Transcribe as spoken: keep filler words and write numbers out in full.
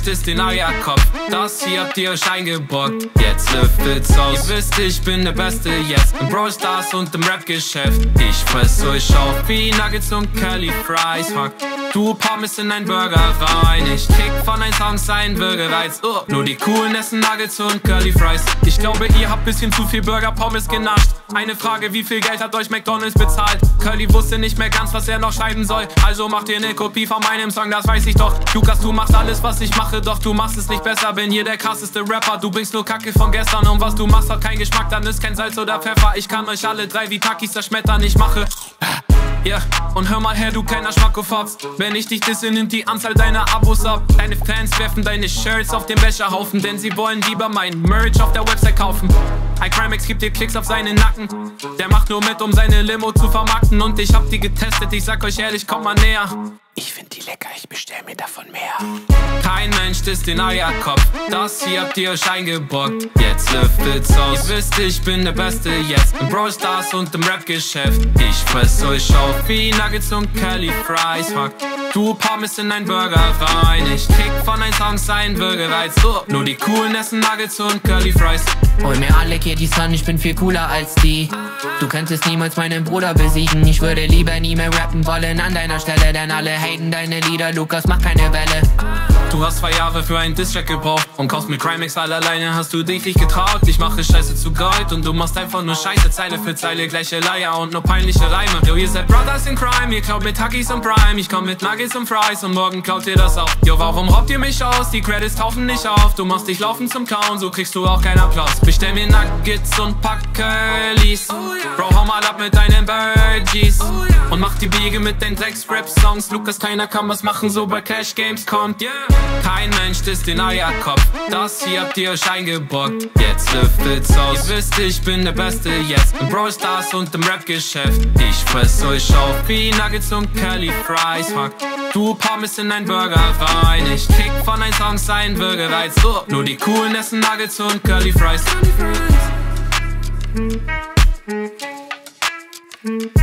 ist den Eierkopf. Das hier habt ihr euch eingebrockt, jetzt lüftet's aus. Ihr wisst, ich bin der Beste jetzt im Brawl Stars und im Rap-Geschäft. Ich fress euch auf wie Nuggets und Curly Fries. Hack du Pommes in ein Burger rein. Ich kick von ein Songs ein Würgereiz. uh, Nur die coolen essen Nuggets und Curly Fries. Ich glaube, ihr habt bisschen zu viel Burger Pommes genascht. Eine Frage, wie viel Geld hat euch McDonalds bezahlt? Curly wusste nicht mehr ganz, was er noch schreiben soll. Also macht ihr ne Kopie von meinem Song, das weiß ich doch. Lukas, du machst alles, was ich mache, doch du machst es nicht besser. Bin hier der krasseste Rapper, du bringst nur Kacke von gestern. Und was du machst, hat keinen Geschmack, dann ist kein Salz oder Pfeffer. Ich kann euch alle drei wie Takis zerschmettern, ich mache... Yeah. Und hör mal her, du kleiner Schmackofotz. Wenn ich dich disse, nimmt die Anzahl deiner Abos ab. Deine Fans werfen deine Shirts auf den Becherhaufen, denn sie wollen lieber mein Merch auf der Website kaufen. iCrimex gibt dir Klicks auf seinen Nacken. Der macht nur mit, um seine Limo zu vermarkten. Und ich hab die getestet, ich sag euch ehrlich, kommt mal näher. Ich find die lecker, ich bestell mir davon mehr. Kein Mensch isst den Eierkopf. Das hier habt ihr euch eingebrockt, jetzt lüftet's aus. Ihr wisst, ich bin der Beste jetzt im Brawl Stars und im Rap-Geschäft. Ich fress euch auf wie Nuggets und Curly Fries. Hack du Pommes in ein Burger rein. Ich kick von ein Songs ein Würgereiz. uh, Nur die coolen essen Nuggets und Curly Fries. Hol mir alle Kitties an, ich bin viel cooler als die. Du könntest niemals meinen Bruder besiegen. Ich würde lieber nie mehr rappen wollen an deiner Stelle, denn alle haten deine Lieder, Lukas, mach keine Welle. Du hast zwei Jahre für einen Distrack gebraucht und kaufst mit Crimex, all alleine hast du dich nicht getraut. Ich mache Scheiße zu Gold und du machst einfach nur Scheiße, Zeile für Zeile, gleiche Leier und nur peinliche Reime. Yo, ihr seid Brothers in Crime, ihr klaut mit Huggies und Prime. Ich komm mit Nuggets und Fries und morgen klaut ihr das auch. Yo, warum raubt ihr mich aus? Die Credits tauchen nicht auf. Du machst dich laufen zum Kauen, so kriegst du auch keinen Applaus. Bestell mir Nuggets und pack Curlys. Bro, hau mal ab mit deinen Burgies. Und mach die Biege mit den Drecks-Rap-Songs. Lukas, keiner kann was machen, sobald Cash Games kommt, yeah. Kein Mensch isst den Eierkopf. Das hier habt ihr euch eingebrockt, jetzt lüftet's aus. Ihr wisst, ich bin der Beste jetzt im Brawl Stars und im Rap-Geschäft. Ich fress euch auf wie Nuggets und Curly Fries. Hack du Pommes in ein Burger rein. Ich kick von ein Songs ein Würgereiz. uh, Nur die coolen essen Nuggets und Curly Fries.